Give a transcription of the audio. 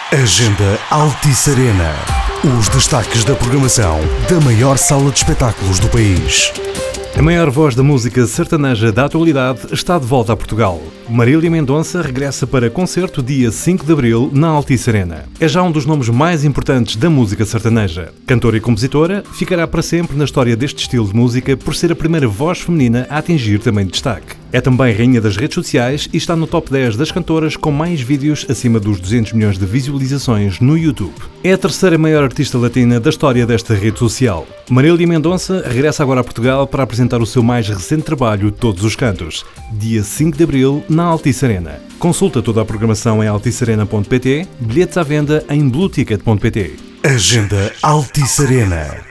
Agenda Altice Arena. Os destaques da programação da maior sala de espetáculos do país. A maior voz da música sertaneja da atualidade está de volta a Portugal. Marília Mendonça regressa para concerto dia 5 de abril na Altice Arena. É já um dos nomes mais importantes da música sertaneja. Cantora e compositora, ficará para sempre na história deste estilo de música por ser a primeira voz feminina a atingir também destaque. É também rainha das redes sociais e está no top 10 das cantoras com mais vídeos acima dos 200 milhões de visualizações no YouTube. É a terceira maior artista latina da história desta rede social. Marília Mendonça regressa agora a Portugal para apresentar o seu mais recente trabalho Todos os Cantos, dia 5 de abril na Altice Arena. Consulta toda a programação em alticearena.pt, bilhetes à venda em blueticket.pt. Agenda Altice Arena.